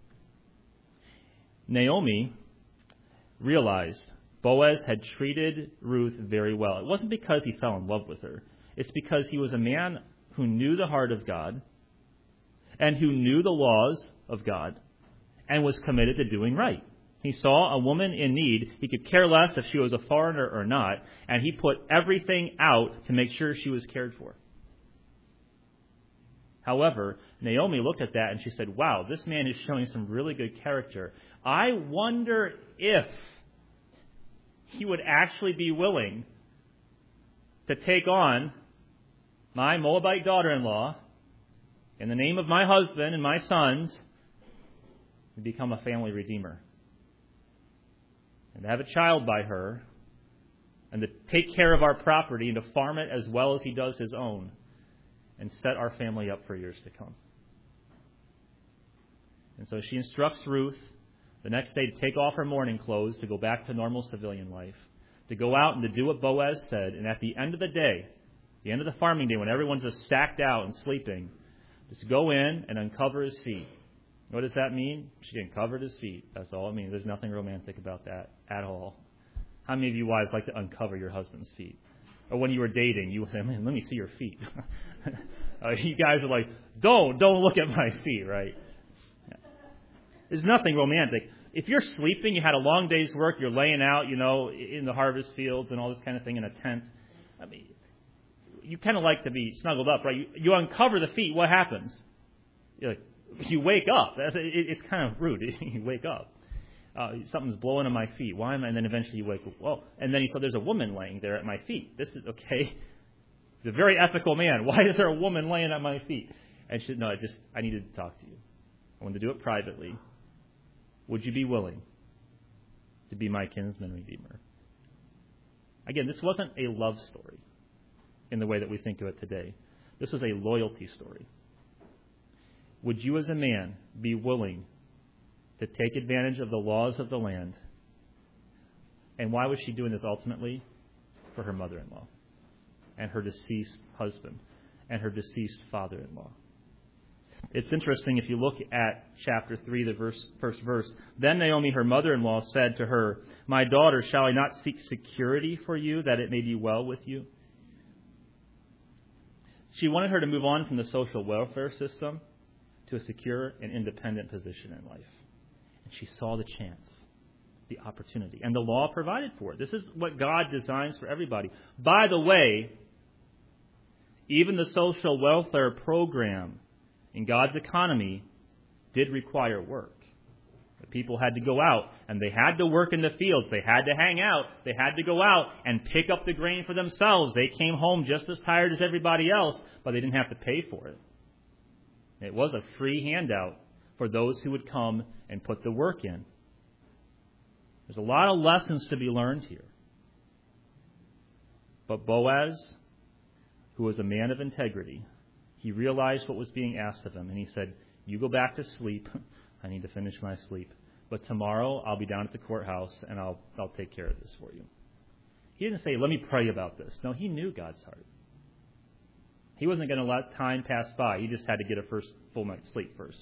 Naomi realized Boaz had treated Ruth very well. It wasn't because he fell in love with her. It's because he was a man who knew the heart of God and who knew the laws of God and was committed to doing right. He saw a woman in need. He could care less if she was a foreigner or not, and he put everything out to make sure she was cared for. However, Naomi looked at that and she said, wow, this man is showing some really good character. I wonder if he would actually be willing to take on my Moabite daughter-in-law in the name of my husband and my sons and become a family redeemer. And to have a child by her, and to take care of our property and to farm it as well as he does his own, and set our family up for years to come. And so she instructs Ruth the next day to take off her mourning clothes, to go back to normal civilian life, to go out and to do what Boaz said. And at the end of the day, the end of the farming day, when everyone's just stacked out and sleeping, just go in and uncover his feet. What does that mean? She uncovered his feet. That's all it means. There's nothing romantic about that at all. How many of you wives like to uncover your husband's feet? Or when you were dating, you would say, man, let me see your feet. You guys are like, don't look at my feet, right? Yeah. There's nothing romantic. If you're sleeping, you had a long day's work, you're laying out, in the harvest fields and all this kind of thing in a tent. I mean, you kind of like to be snuggled up, right? You uncover the feet, what happens? You wake up. It's kind of rude. You wake up. something's blowing on my feet. Why am I? And then eventually you wake up. Well, and then he said, there's a woman laying there at my feet. This is okay. He's a very ethical man. Why is there a woman laying at my feet? And she said, no, I needed to talk to you. I wanted to do it privately. Would you be willing to be my kinsman redeemer? Again, this wasn't a love story in the way that we think of it today. This was a loyalty story. Would you as a man be willing to take advantage of the laws of the land? And why was she doing this ultimately? For her mother-in-law and her deceased husband and her deceased father-in-law. It's interesting if you look at chapter 3, the first verse. Then Naomi, her mother-in-law, said to her, my daughter, shall I not seek security for you, that it may be well with you? She wanted her to move on from the social welfare system to a secure and independent position in life. And she saw the chance, the opportunity. And the law provided for it. This is what God designs for everybody. By the way, even the social welfare program in God's economy did require work. The people had to go out, and they had to work in the fields. They had to hang out. They had to go out and pick up the grain for themselves. They came home just as tired as everybody else, but they didn't have to pay for it. It was a free handout for those who would come and put the work in. There's a lot of lessons to be learned here. But Boaz, who was a man of integrity, he realized what was being asked of him, and he said, you go back to sleep. I need to finish my sleep. But tomorrow I'll be down at the courthouse, and I'll take care of this for you. He didn't say, let me pray about this. No, he knew God's heart. He wasn't going to let time pass by. He just had to get a first full night's sleep first.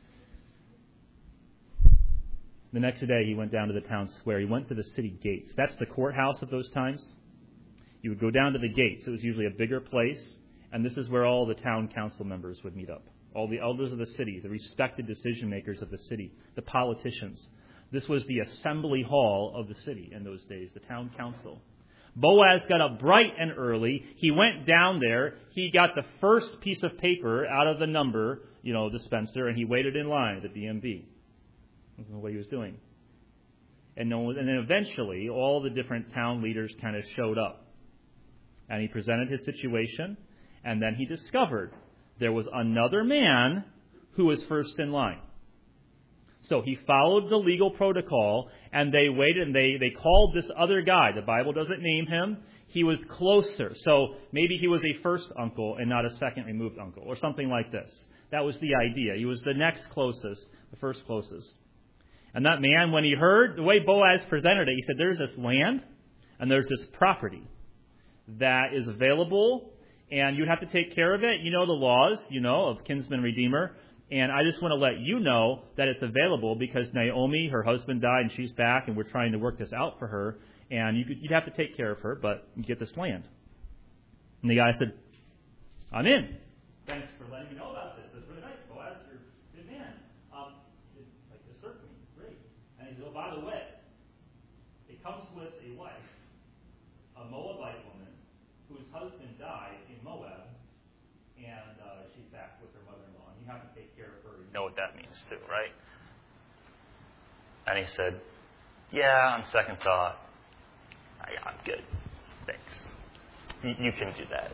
The next day, he went down to the town square. He went to the city gates. That's the courthouse of those times. You would go down to the gates. It was usually a bigger place, and this is where all the town council members would meet up. All the elders of the city, the respected decision makers of the city, the politicians. This was the assembly hall of the city in those days, the town council. Boaz got up bright and early. He went down there. He got the first piece of paper out of the number, dispenser, and he waited in line at the DMV. That's what he was doing. And then eventually, all the different town leaders kind of showed up. And he presented his situation, and then he discovered there was another man who was first in line. So he followed the legal protocol, and they waited, and they called this other guy. The Bible doesn't name him. He was closer. So maybe he was a first uncle and not a second removed uncle, or something like this. That was the idea. He was the next closest, the first closest. And that man, when he heard the way Boaz presented it, he said, there's this land, and there's this property that is available, and you have to take care of it. You know the laws, of kinsman redeemer. And I just want to let you know that it's available because Naomi, her husband died, and she's back, and we're trying to work this out for her. And you'd have to take care of her, but you get this land. And the guy said, I'm in. Thanks for letting me know about this. That's really nice. Boaz, you're a good man. Like to serve me. Great. And he said, by the way, it comes with a wife, a Moabite woman, whose husband died in Moab, and she's back with her mother-in-law. And you have to take care of her. You know what that means too, right? And he said, yeah, on second thought, I'm good. Thanks. You can do that.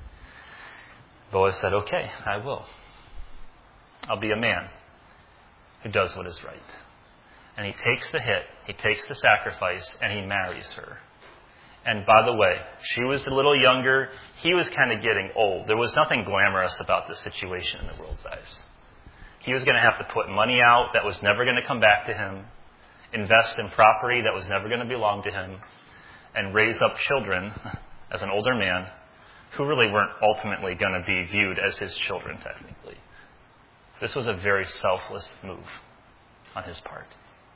Boaz said, okay, I will. I'll be a man who does what is right. And he takes the hit, he takes the sacrifice, and he marries her. And by the way, she was a little younger. He was kind of getting old. There was nothing glamorous about this situation in the world's eyes. He was going to have to put money out that was never going to come back to him, invest in property that was never going to belong to him, and raise up children as an older man who really weren't ultimately going to be viewed as his children, technically. This was a very selfless move on his part.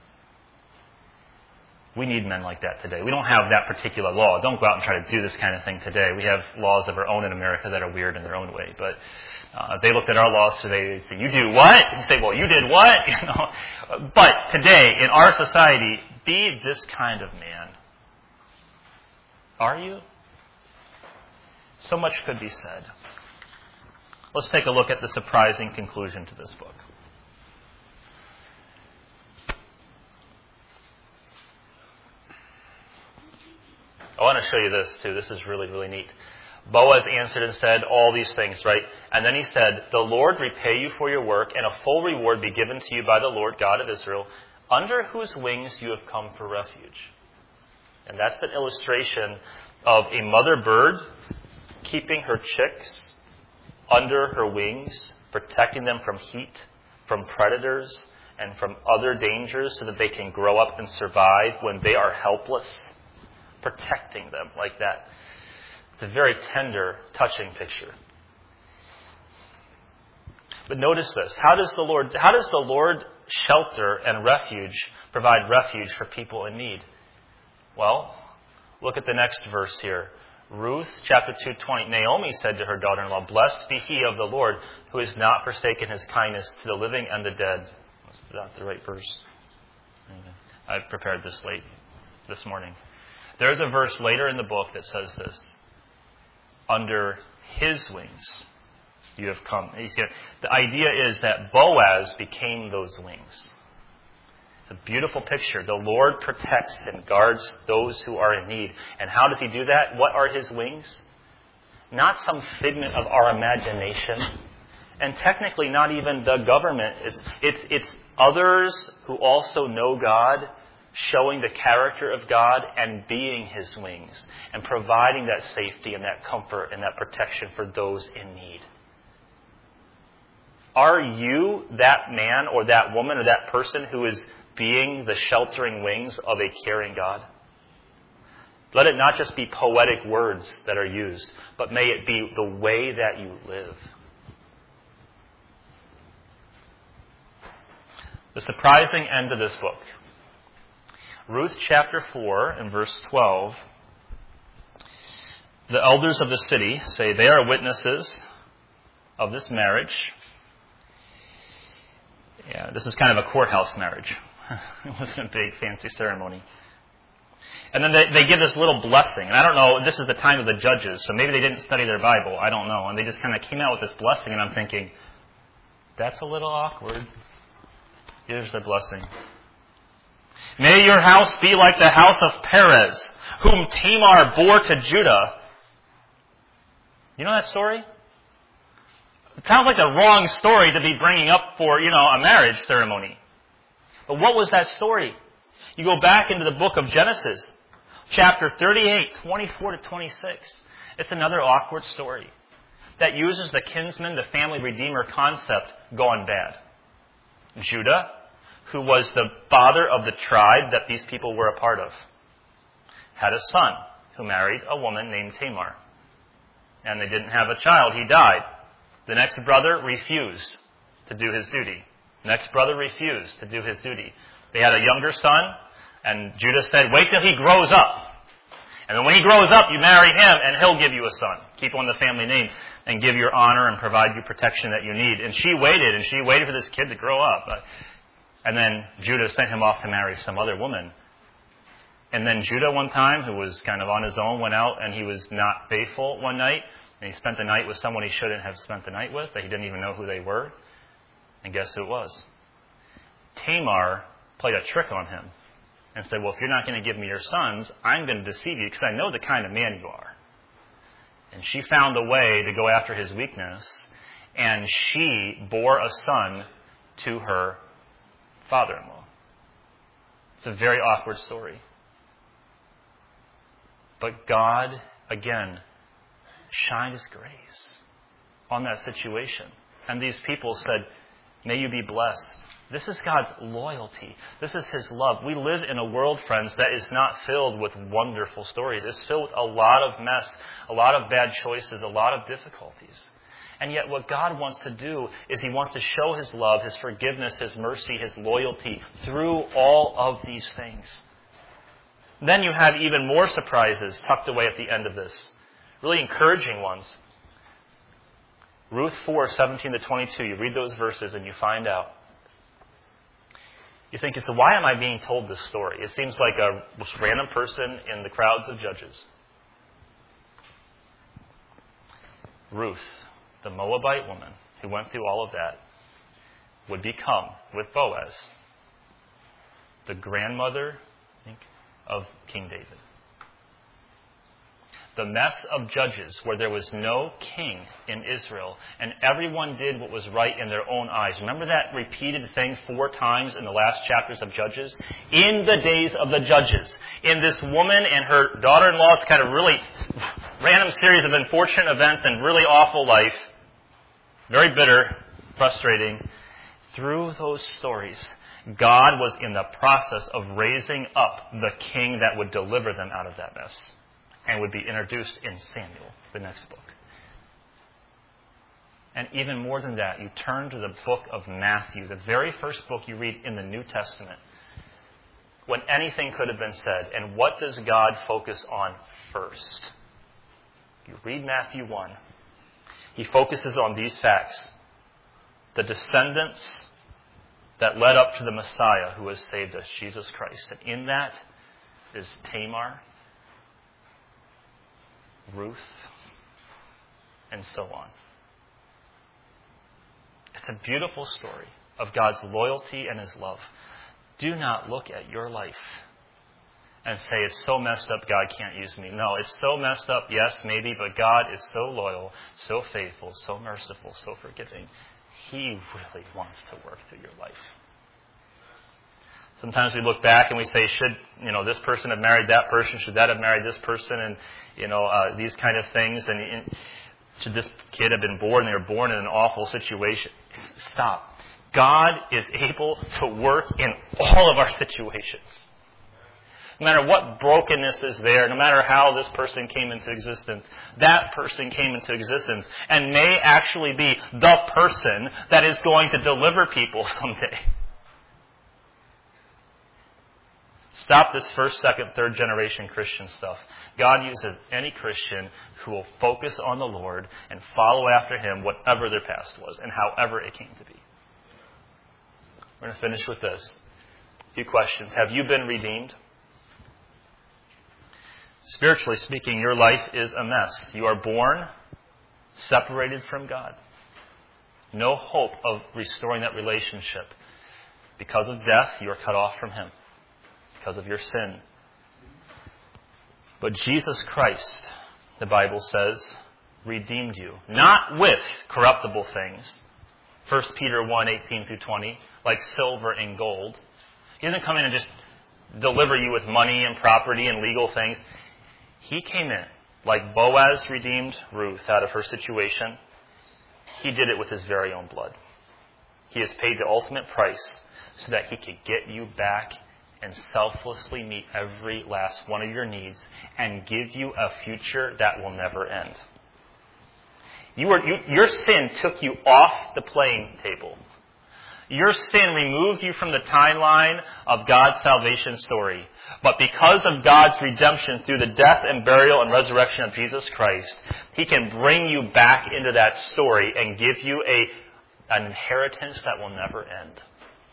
We need men like that today. We don't have that particular law. Don't go out and try to do this kind of thing today. We have laws of our own in America that are weird in their own way. But if they looked at our laws today, they'd say, you do what? And you say, well, you did what? But today, in our society, be this kind of man. Are you? So much could be said. Let's take a look at the surprising conclusion to this book. show you this too. This is really, really neat. Boaz answered and said all these things, right? And then he said, "The Lord repay you for your work, and a full reward be given to you by the Lord God of Israel, under whose wings you have come for refuge." And that's an illustration of a mother bird keeping her chicks under her wings, protecting them from heat, from predators, and from other dangers so that they can grow up and survive when they are helpless, protecting them like that. It's a very tender, touching picture. But notice this. How does the Lord shelter and provide refuge for people in need? Well, look at the next verse here. Ruth, chapter 2:20. Naomi said to her daughter-in-law, "Blessed be he of the Lord, who has not forsaken his kindness to the living and the dead." Is that the right verse? I prepared this late this morning. There's a verse later in the book that says this. Under his wings you have come. The idea is that Boaz became those wings. It's a beautiful picture. The Lord protects and guards those who are in need. And how does he do that? What are his wings? Not some figment of our imagination. And technically not even the government. It's others who also know God, showing the character of God and being his wings, and providing that safety and that comfort and that protection for those in need. Are you that man or that woman or that person who is being the sheltering wings of a caring God? Let it not just be poetic words that are used, but may it be the way that you live. The surprising end of this book. Ruth chapter 4 and verse 12. The elders of the city say they are witnesses of this marriage. Yeah, this is kind of a courthouse marriage. It wasn't a big fancy ceremony. And then they give this little blessing. And I don't know, this is the time of the judges, so maybe they didn't study their Bible. I don't know. And they just kind of came out with this blessing, and I'm thinking, that's a little awkward. Here's the blessing. May your house be like the house of Perez, whom Tamar bore to Judah. You know that story? It sounds like the wrong story to be bringing up for, a marriage ceremony. But what was that story? You go back into the book of Genesis, chapter 38, 24 to 26. It's another awkward story that uses the kinsman, the family redeemer concept gone bad. Judah, who was the father of the tribe that these people were a part of, had a son who married a woman named Tamar. And they didn't have a child. He died. The next brother refused to do his duty. Next brother refused to do his duty. They had a younger son, and Judah said, wait till he grows up. And then when he grows up, you marry him, and he'll give you a son. Keep on the family name and give your honor and provide you protection that you need. And she waited for this kid to grow up. And then Judah sent him off to marry some other woman. And then Judah one time, who was kind of on his own, went out and he was not faithful one night. And he spent the night with someone he shouldn't have spent the night with, that he didn't even know who they were. And guess who it was? Tamar played a trick on him and said, well, if you're not going to give me your sons, I'm going to deceive you because I know the kind of man you are. And she found a way to go after his weakness, and she bore a son to her father-in-law. It's a very awkward story. But God, again, shined His grace on that situation. And these people said, may you be blessed. This is God's loyalty. This is His love. We live in a world, friends, that is not filled with wonderful stories. It's filled with a lot of mess, a lot of bad choices, a lot of difficulties. And yet what God wants to do is He wants to show His love, His forgiveness, His mercy, His loyalty through all of these things. Then you have even more surprises tucked away at the end of this. Really encouraging ones. Ruth 4, 17 to 22. You read those verses and you find out. You think, so why am I being told this story? It seems like a random person in the crowds of judges. Ruth, the Moabite woman who went through all of that, would become, with Boaz, the grandmother, I think, of King David. The mess of Judges, where there was no king in Israel, and everyone did what was right in their own eyes. Remember that repeated thing 4 times in the last chapters of Judges? In the days of the Judges. In this woman and her daughter-in-law's kind of really random series of unfortunate events and really awful life. Very bitter, frustrating. Through those stories, God was in the process of raising up the king that would deliver them out of that mess. And would be introduced in Samuel, the next book. And even more than that, you turn to the book of Matthew, the very first book you read in the New Testament, when anything could have been said. And what does God focus on first? You read Matthew 1. He focuses on these facts. The descendants that led up to the Messiah who has saved us, Jesus Christ. And in that is Tamar, Ruth, and so on. It's a beautiful story of God's loyalty and His love. Do not look at your life and say, it's so messed up, God can't use me. No, it's so messed up, yes, maybe, but God is so loyal, so faithful, so merciful, so forgiving. He really wants to work through your life. Sometimes we look back and we say, should, this person have married that person? Should that have married this person? And, these kind of things. And should this kid have been born? They were born in an awful situation. Stop. God is able to work in all of our situations. No matter what brokenness is there, no matter how this person came into existence, that person came into existence and may actually be the person that is going to deliver people someday. Stop this first, second, third generation Christian stuff. God uses any Christian who will focus on the Lord and follow after Him, whatever their past was and however it came to be. We're going to finish with this. A few questions. Have you been redeemed? Spiritually speaking, your life is a mess. You are born separated from God. No hope of restoring that relationship. Because of death, you are cut off from Him. Because of your sin. But Jesus Christ, the Bible says, redeemed you. Not with corruptible things. 1 Peter 1:18-20, like silver and gold. He doesn't come in and just deliver you with money and property and legal things. He came in, like Boaz redeemed Ruth out of her situation. He did it with His very own blood. He has paid the ultimate price so that He could get you back and selflessly meet every last one of your needs and give you a future that will never end. Your sin took you off the playing table. Your sin removed you from the timeline of God's salvation story. But because of God's redemption through the death and burial and resurrection of Jesus Christ, He can bring you back into that story and give you an inheritance that will never end.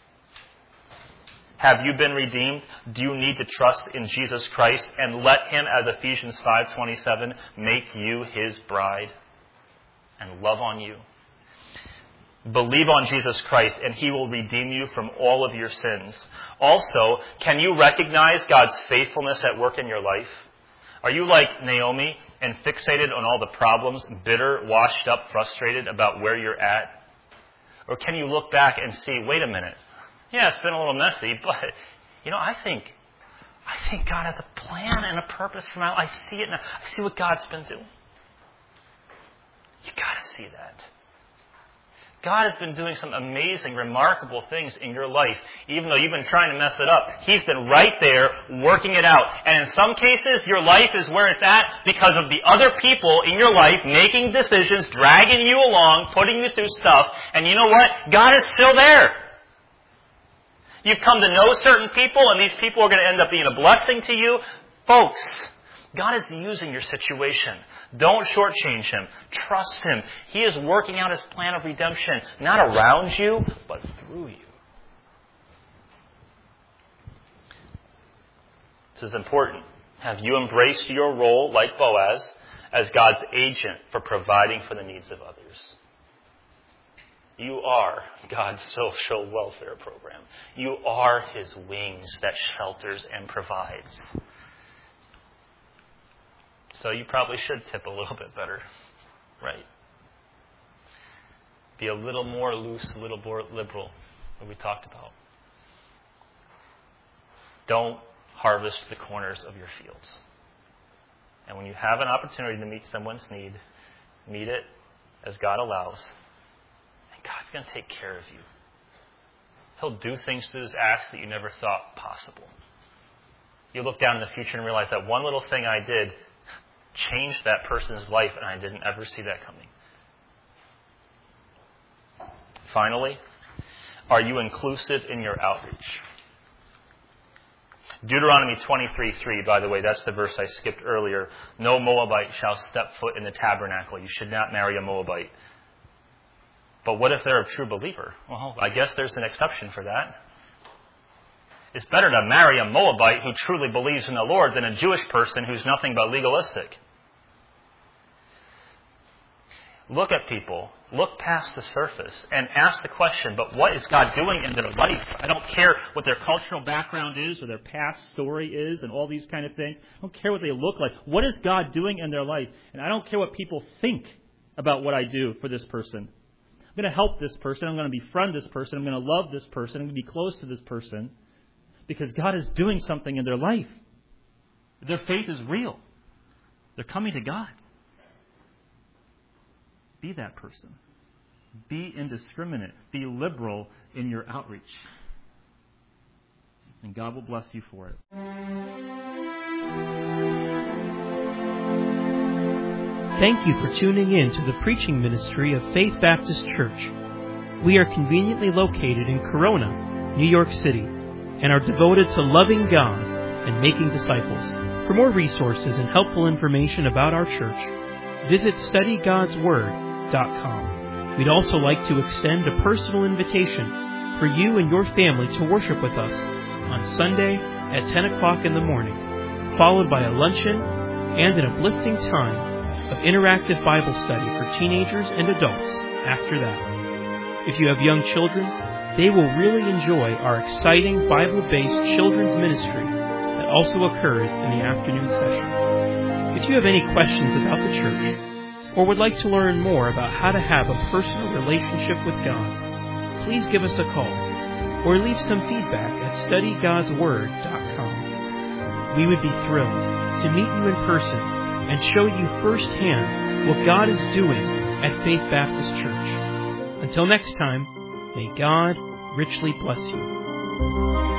Have you been redeemed? Do you need to trust in Jesus Christ and let Him, as Ephesians 5:27, make you His bride and love on you? Believe on Jesus Christ and He will redeem you from all of your sins. Also, can you recognize God's faithfulness at work in your life? Are you like Naomi and fixated on all the problems, bitter, washed up, frustrated about where you're at? Or can you look back and see, wait a minute, yeah, it's been a little messy, but, I think God has a plan and a purpose for my life. I see it now. I see what God's been doing. You got to see that. God has been doing some amazing, remarkable things in your life. Even though you've been trying to mess it up, He's been right there working it out. And in some cases, your life is where it's at because of the other people in your life making decisions, dragging you along, putting you through stuff. And you know what? God is still there. You've come to know certain people, and these people are going to end up being a blessing to you. Folks, God is using your situation. Don't shortchange Him. Trust Him. He is working out His plan of redemption, not around you, but through you. This is important. Have you embraced your role, like Boaz, as God's agent for providing for the needs of others? You are God's social welfare program. You are His wings that shelters and provides. So you probably should tip a little bit better, right? Be a little more loose, a little more liberal, what we talked about. Don't harvest the corners of your fields. And when you have an opportunity to meet someone's need, meet it as God allows. And God's going to take care of you. He'll do things through His acts that you never thought possible. You look down in the future and realize that one little thing I did changed that person's life, and I didn't ever see that coming. Finally, are you inclusive in your outreach? Deuteronomy 23:3, by the way, that's the verse I skipped earlier. No Moabite shall step foot in the tabernacle. You should not marry a Moabite. But what if they're a true believer? Well, I guess there's an exception for that. It's better to marry a Moabite who truly believes in the Lord than a Jewish person who's nothing but legalistic. Look at people, look past the surface, and ask the question, but what is God doing in their life? I don't care what their cultural background is or their past story is and all these kind of things. I don't care what they look like. What is God doing in their life? And I don't care what people think about what I do for this person. I'm going to help this person. I'm going to befriend this person. I'm going to love this person. I'm going to be close to this person because God is doing something in their life. Their faith is real. They're coming to God. Be that person. Be indiscriminate. Be liberal in your outreach. And God will bless you for it. Thank you for tuning in to the preaching ministry of Faith Baptist Church. We are conveniently located in Corona, New York City, and are devoted to loving God and making disciples. For more resources and helpful information about our church, visit studygodsword.com. We'd also like to extend a personal invitation for you and your family to worship with us on Sunday at 10 o'clock in the morning, followed by a luncheon and an uplifting time of interactive Bible study for teenagers and adults after that. If you have young children, they will really enjoy our exciting Bible-based children's ministry that also occurs in the afternoon session. If you have any questions about the church, or would like to learn more about how to have a personal relationship with God, please give us a call or leave some feedback at studygodsword.com. We would be thrilled to meet you in person and show you firsthand what God is doing at Faith Baptist Church. Until next time, may God richly bless you.